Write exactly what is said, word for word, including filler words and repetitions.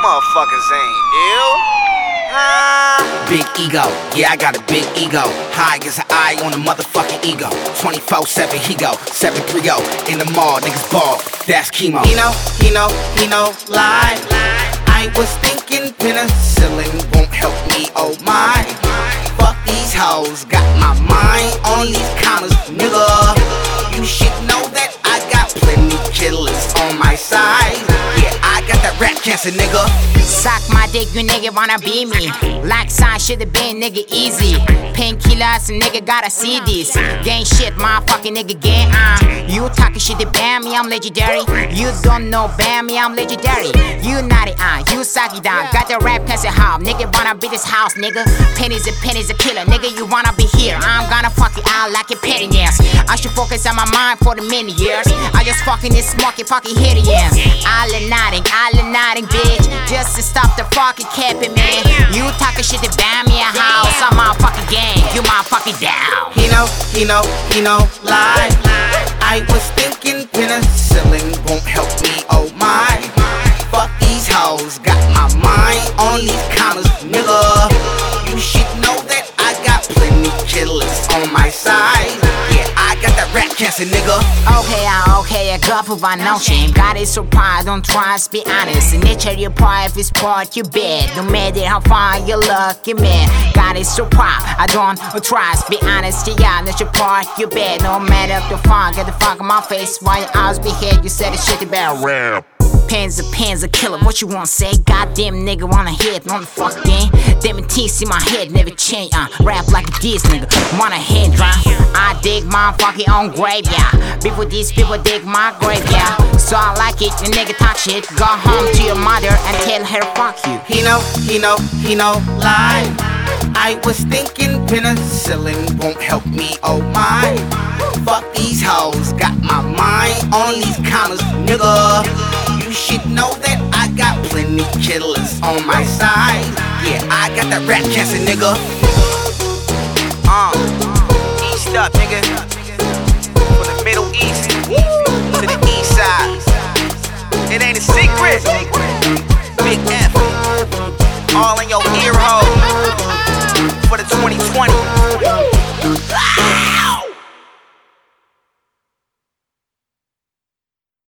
motherfuckers ain't ill. Huh? Big ego, yeah, I got a big ego. High as an eye on a motherfucking ego. twenty-four seven, he go, seven three oh. In the mall, niggas ball, that's chemo. He know, he know, he know, lie. I was thinking penicillin won't help me, oh my. Fuck these hoes, got my mind on these commas, nigga. You should know that I got plenty killers on my side. Yeah, I got that rap cancer, nigga. Suck my dick, you nigga wanna be me. Like sign should've been nigga easy. Painkillers, nigga gotta see this. Gang shit, motherfucking nigga gang, uh. You talking shit to ban me, I'm legendary. You don't know ban me, I'm legendary. You naughty, uh, you suck it down. Got the rap cancer hop, nigga wanna be this house, nigga. Pennies and pennies a killer, nigga, you wanna be here. I'm gonna fuck you out like a petty ass. I should focus on my mind for the many years. I just fucking this smoky fucking hitty ass. Island nodding, island nodding, bitch. Just to stop the fucking capping, man. You talking shit to ban me a house. I'm motherfucking gang, you motherfucking down. He know, he know, he know, lie. I was thinking penicillin won't help me, oh my. Fuck these hoes, got my mind on these commas, nigga. You should know that I got plenty killers on my side. Yeah, I got that rap cancer, nigga. Okay, uh, okay, I got for my notion. God is so proud, don't try to be honest. In nature, your pride is part you bad. No matter how far you lucky, man. God is so proud, I don't try to be honest. Yeah, that's your part you bad. No matter the fun, get the fuck in my face. While your eyes be here, you said the shit about rap. Pens a pens a killer, what you wanna say? Goddamn nigga wanna hit on the fucking. Damn teeth in my head never change. Uh, rap like this nigga, wanna head dry. I dig my fucking own grave, yeah. Before these people dig my grave, yeah. So I like it, the nigga touch it. Go home to your mother and tell her fuck you. He know, he know, he know, lie. I was thinking penicillin won't help me, oh my. Fuck these hoes, got my mind on these commas, nigga. You should know that I got plenty killers on my side. Yeah, I got that rap cancer, nigga. Uh, east up, nigga. From the Middle East to the East Side. It ain't a secret.